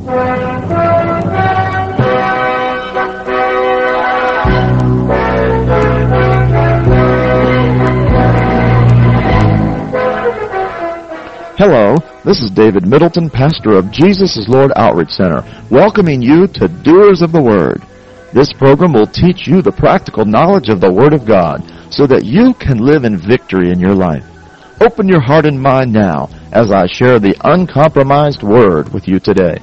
Hello, this is David Middleton, pastor of Jesus is Lord Outreach Center, welcoming you to Doers of the Word. This program will teach you the practical knowledge of the Word of God so that you can live in victory in your life. Open your heart and mind now as I share the uncompromised Word with you today.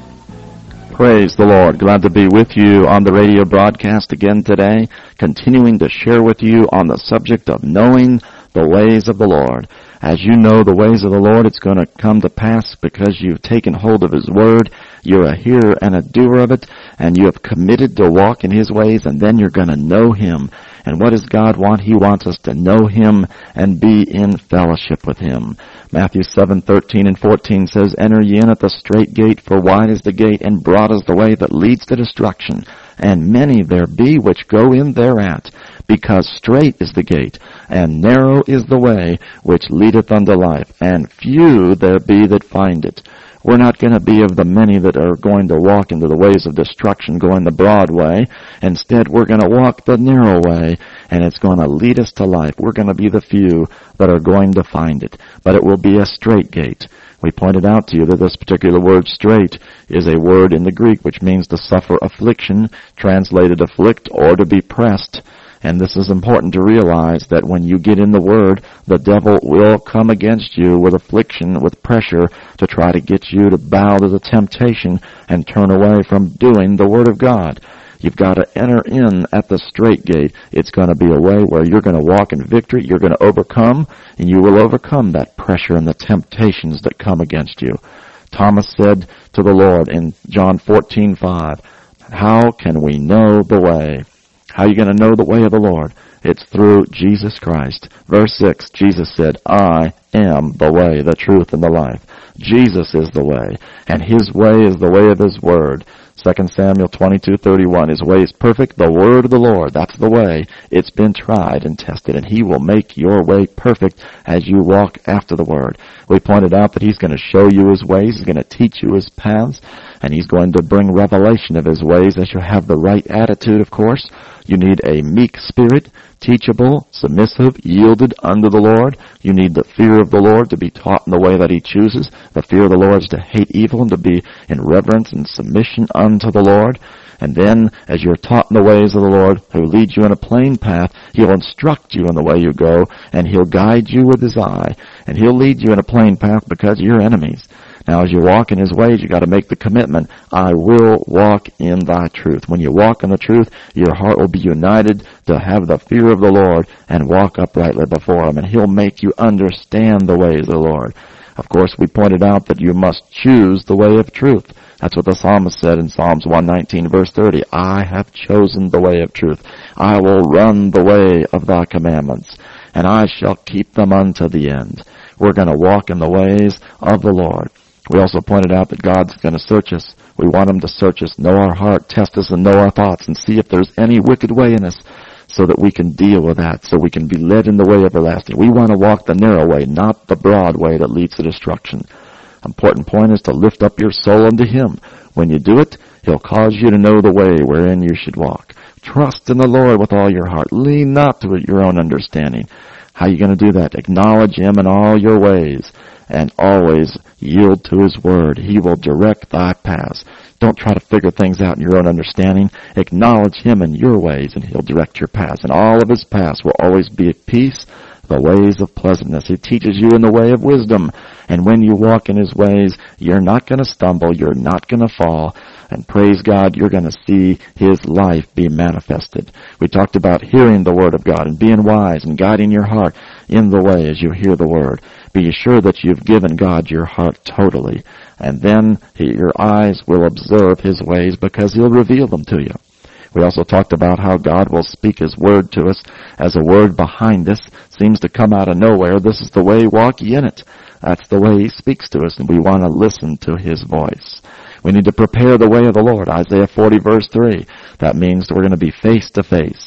Praise the Lord. Glad to be with you on the radio broadcast again today, continuing to share with you on the subject of knowing the ways of the Lord. As you know the ways of the Lord, it's going to come to pass because you've taken hold of His Word. You're a hearer and a doer of it, and you have committed to walk in His ways, and then you're going to know Him. And what does God want? He wants us to know Him and be in fellowship with Him. Matthew 7:13 and 14 says, Enter ye in at the strait gate, for wide is the gate, and broad is the way that leads to destruction. And many there be which go in thereat, because strait is the gate, and narrow is the way which leadeth unto life, and few there be that find it. We're not going to be of the many that are going to walk into the ways of destruction, going the broad way. Instead, we're going to walk the narrow way, and it's going to lead us to life. We're going to be the few that are going to find it, but it will be a strait gate. We pointed out to you that this particular word strait is a word in the Greek which means to suffer affliction, translated afflict, or to be pressed. And this is important to realize that when you get in the Word, the devil will come against you with affliction, with pressure, to try to get you to bow to the temptation and turn away from doing the Word of God. You've got to enter in at the strait gate. It's going to be a way where you're going to walk in victory, you're going to overcome, and you will overcome that pressure and the temptations that come against you. Thomas said to the Lord in John 14:5, How can we know the way? How are you going to know the way of the Lord? It's through Jesus Christ. Verse 6, Jesus said, I am the way, the truth, and the life. Jesus is the way, and His way is the way of His Word. 2 Samuel 22:31, His way is perfect, the word of the Lord. That's the way. It's been tried and tested, and He will make your way perfect as you walk after the Word. We pointed out that He's going to show you His ways, He's going to teach you His paths, and He's going to bring revelation of His ways as you have the right attitude, of course. You need a meek spirit, teachable, submissive, yielded unto the Lord. You need the fear of the Lord to be taught in the way that He chooses. The fear of the Lord is to hate evil and to be in reverence and submission unto the Lord. And then, as you're taught in the ways of the Lord, who leads you in a plain path, He'll instruct you in the way you go, and He'll guide you with His eye. And He'll lead you in a plain path because of your enemies. Now, as you walk in His ways, you got to make the commitment, I will walk in Thy truth. When you walk in the truth, your heart will be united to have the fear of the Lord and walk uprightly before Him, and He'll make you understand the ways of the Lord. Of course, we pointed out that you must choose the way of truth. That's what the psalmist said in Psalms 119, verse 30. I have chosen the way of truth. I will run the way of Thy commandments, and I shall keep them unto the end. We're going to walk in the ways of the Lord. We also pointed out that God's going to search us. We want Him to search us, know our heart, test us, and know our thoughts, and see if there's any wicked way in us so that we can deal with that, so we can be led in the way everlasting. We want to walk the narrow way, not the broad way that leads to destruction. Important point is to lift up your soul unto Him. When you do it, He'll cause you to know the way wherein you should walk. Trust in the Lord with all your heart. Lean not to your own understanding. How are you going to do that? Acknowledge Him in all your ways, and always yield to His Word. He will direct thy paths. Don't try to figure things out in your own understanding. Acknowledge Him in your ways, and He'll direct your paths. And all of His paths will always be at peace, the ways of pleasantness. He teaches you in the way of wisdom. And when you walk in His ways, you're not going to stumble. You're not going to fall. And praise God, you're going to see His life be manifested. We talked about hearing the Word of God and being wise and guiding your heart in the way as you hear the Word. Be sure that you've given God your heart totally. And then your eyes will observe His ways because He'll reveal them to you. We also talked about how God will speak His Word to us as a word behind us seems to come out of nowhere. This is the way, walk ye in it. That's the way He speaks to us, and we want to listen to His voice. We need to prepare the way of the Lord. Isaiah 40 verse 3. That means we're going to be face to face.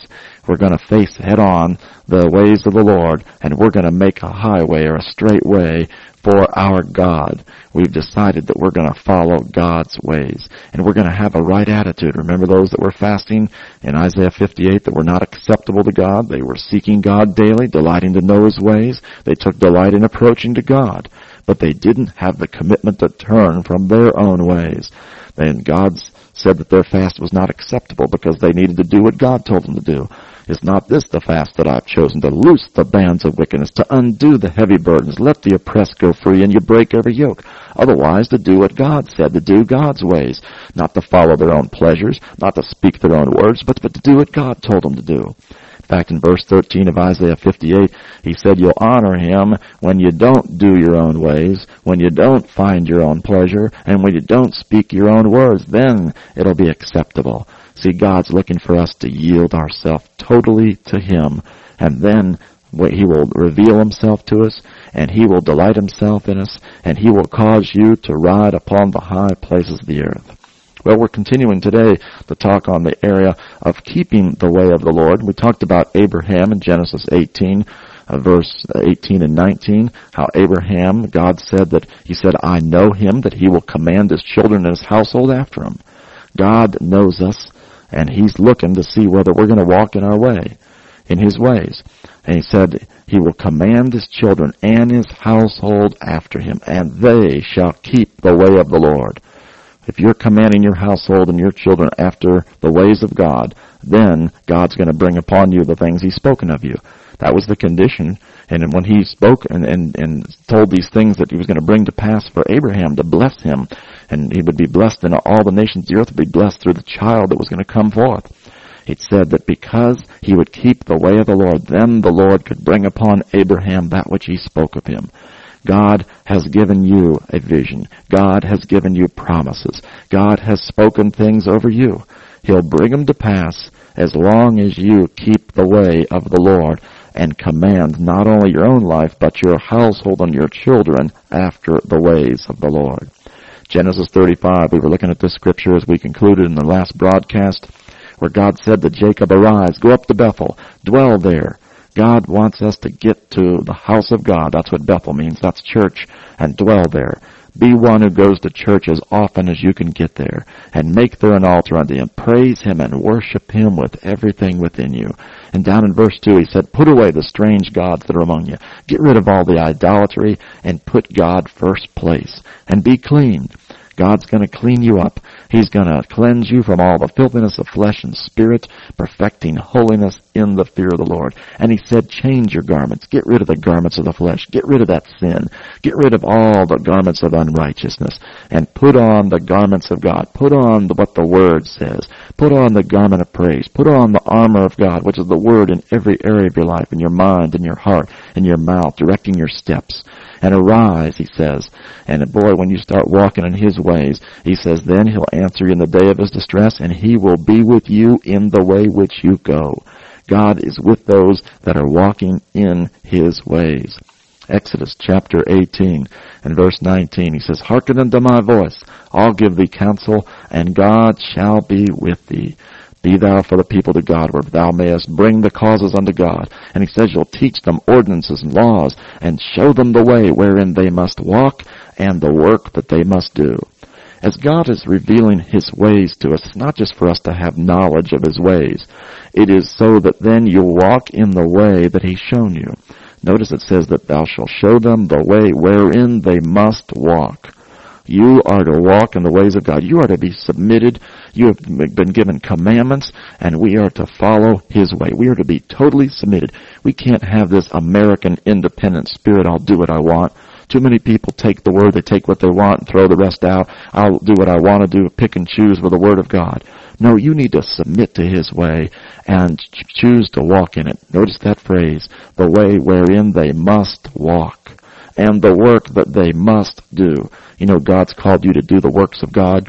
We're going to face head on the ways of the Lord, and we're going to make a highway or a straight way for our God. We've decided that we're going to follow God's ways, and we're going to have a right attitude. Remember those that were fasting in Isaiah 58 that were not acceptable to God? They were seeking God daily, delighting to know His ways. They took delight in approaching to God, but they didn't have the commitment to turn from their own ways. And God said that their fast was not acceptable because they needed to do what God told them to do. Is not this the fast that I've chosen, to loose the bands of wickedness, to undo the heavy burdens, let the oppressed go free, and you break every yoke? Otherwise, to do what God said, to do God's ways, not to follow their own pleasures, not to speak their own words, but to do what God told them to do. In fact, in verse 13 of Isaiah 58, he said, you'll honor Him when you don't do your own ways, when you don't find your own pleasure, and when you don't speak your own words. Then it'll be acceptable. See, God's looking for us to yield ourselves totally to Him, and then He will reveal Himself to us, and He will delight Himself in us, and He will cause you to ride upon the high places of the earth. Well, we're continuing today to talk on the area of keeping the way of the Lord. We talked about Abraham in Genesis 18, verse 18 and 19, how Abraham, God said that, He said, I know him, that he will command his children and his household after him. God knows us, and He's looking to see whether we're going to walk in our way, in His ways. And He said, He will command His children and His household after Him, and they shall keep the way of the Lord. If you're commanding your household and your children after the ways of God, then God's going to bring upon you the things He's spoken of you. That was the condition. And when He spoke and told these things that He was going to bring to pass for Abraham to bless him, and he would be blessed, and all the nations of the earth would be blessed through the child that was going to come forth. It said that because he would keep the way of the Lord, then the Lord could bring upon Abraham that which He spoke of him. God has given you a vision. God has given you promises. God has spoken things over you. He'll bring them to pass as long as you keep the way of the Lord and command not only your own life, but your household and your children after the ways of the Lord. Genesis 35, we were looking at this scripture as we concluded in the last broadcast, where God said to Jacob, arise, go up to Bethel, dwell there. God wants us to get to the house of God. That's what Bethel means. That's church, and dwell there. Be one who goes to church as often as you can get there, and make there an altar unto Him. Praise Him and worship Him with everything within you. And down in verse 2 He said, put away the strange gods that are among you. Get rid of all the idolatry and put God first place. And be clean. God's going to clean you up. He's going to cleanse you from all the filthiness of flesh and spirit, perfecting holiness in the fear of the Lord. And He said, change your garments. Get rid of the garments of the flesh. Get rid of that sin. Get rid of all the garments of unrighteousness. And put on the garments of God. Put on what the Word says. Put on the garment of praise. Put on the armor of God, which is the Word in every area of your life, in your mind, in your heart, in your mouth, directing your steps. And arise, He says. And boy, when you start walking in His ways, He says, then He'll answer you in the day of His distress, and He will be with you in the way which you go. God is with those that are walking in His ways. Exodus chapter 18 and verse 19, He says, hearken unto my voice. I'll give thee counsel, and God shall be with thee. Be thou for the people to God, where thou mayest bring the causes unto God. And He says you'll teach them ordinances and laws, and show them the way wherein they must walk, and the work that they must do. As God is revealing His ways to us, it's not just for us to have knowledge of His ways. It is so that then you'll walk in the way that He's shown you. Notice it says that thou shalt show them the way wherein they must walk. You are to walk in the ways of God. You are to be submitted. You have been given commandments, and we are to follow His way. We are to be totally submitted. We can't have this American independent spirit, I'll do what I want. Too many people take the Word, they take what they want and throw the rest out. I'll do what I want to do, pick and choose with the Word of God. No, you need to submit to His way and choose to walk in it. Notice that phrase, the way wherein they must walk, and the work that they must do. You know, God's called you to do the works of God.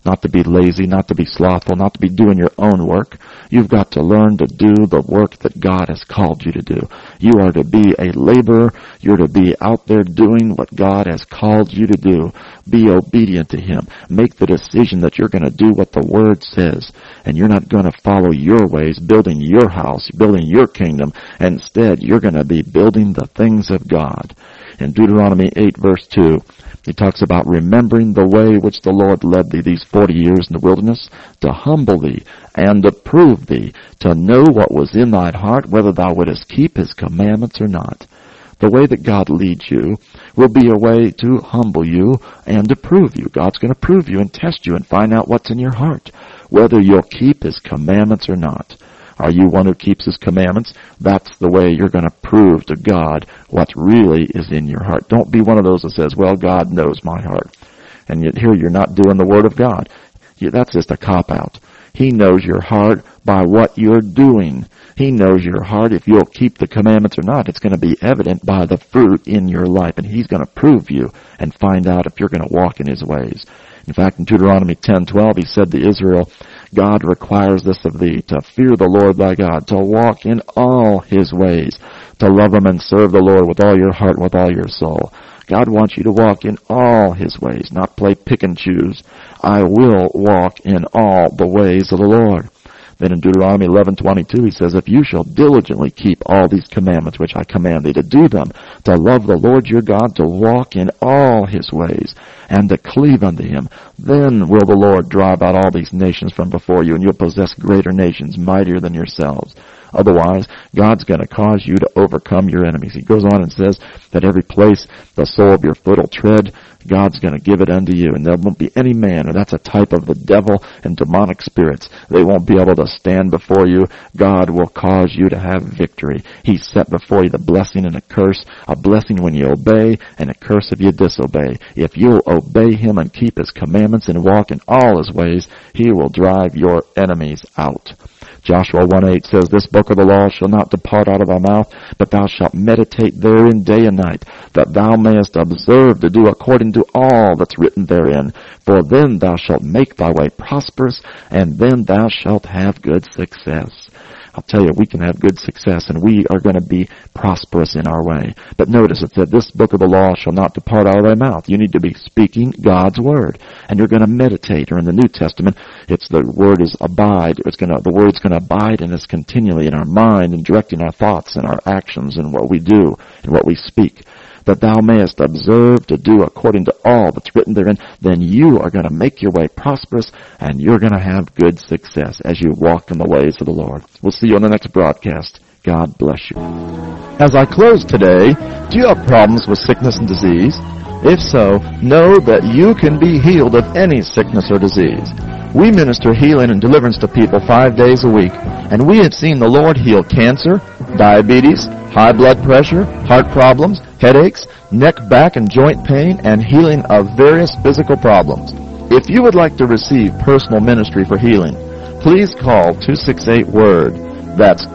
not to be lazy, not to be slothful, not to be doing your own work. You've got to learn to do the work that God has called you to do. You are to be a laborer. You're to be out there doing what God has called you to do. Be obedient to Him. Make the decision that you're going to do what the Word says. And you're not going to follow your ways, building your house, building your kingdom. Instead, you're going to be building the things of God. In Deuteronomy 8 verse 2, he talks about remembering the way which the Lord led thee these 40 years in the wilderness, to humble thee and to prove thee, to know what was in thine heart, whether thou wouldest keep His commandments or not. The way that God leads you will be a way to humble you and to prove you. God's going to prove you and test you and find out what's in your heart, whether you'll keep His commandments or not. Are you one who keeps His commandments? That's the way you're going to prove to God what really is in your heart. Don't be one of those that says, well, God knows my heart. And yet here you're not doing the Word of God. That's just a cop-out. He knows your heart by what you're doing. He knows your heart. If you'll keep the commandments or not, it's going to be evident by the fruit in your life. And He's going to prove you and find out if you're going to walk in His ways. In fact, in Deuteronomy 10:12, He said to Israel, God requires this of thee, to fear the Lord thy God, to walk in all His ways, to love Him and serve the Lord with all your heart and with all your soul. God wants you to walk in all His ways, not play pick and choose. I will walk in all the ways of the Lord. Then in Deuteronomy 11:22, He says, if you shall diligently keep all these commandments which I command thee, to do them, to love the Lord your God, to walk in all His ways, and to cleave unto Him, then will the Lord drive out all these nations from before you, and you'll possess greater nations, mightier than yourselves. Otherwise, God's going to cause you to overcome your enemies. He goes on and says that every place the sole of your foot will tread, God's going to give it unto you. And there won't be any man, and that's a type of the devil and demonic spirits. They won't be able to stand before you. God will cause you to have victory. He set before you the blessing and a blessing when you obey, and a curse if you disobey. If you'll obey Him and keep His commandments and walk in all His ways, He will drive your enemies out. Joshua 1:8 says, this book of the law shall not depart out of thy mouth, but thou shalt meditate therein day and night, that thou mayest observe to do according to all that's written therein. For then thou shalt make thy way prosperous, and then thou shalt have good success. I'll tell you, we can have good success, and we are going to be prosperous in our way. But notice it said, this book of the law shall not depart out of thy mouth. You need to be speaking God's Word. And you're going to meditate. Or in the New Testament, the word is abide. The Word's going to abide in us continually in our mind and directing our thoughts and our actions and what we do and what we speak. That thou mayest observe to do according to all that's written therein, then you are going to make your way prosperous, and you're going to have good success as you walk in the ways of the Lord. We'll see you on the next broadcast. God bless you. As I close today, do you have problems with sickness and disease? If so, know that you can be healed of any sickness or disease. We minister healing and deliverance to people 5 days a week, and we have seen the Lord heal cancer, diabetes, high blood pressure, heart problems, headaches, neck, back, and joint pain, and healing of various physical problems. If you would like to receive personal ministry for healing, please call 268-WORD. That's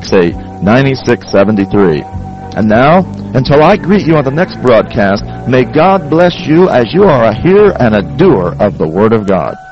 268-9673. And now, until I greet you on the next broadcast, may God bless you as you are a hearer and a doer of the Word of God.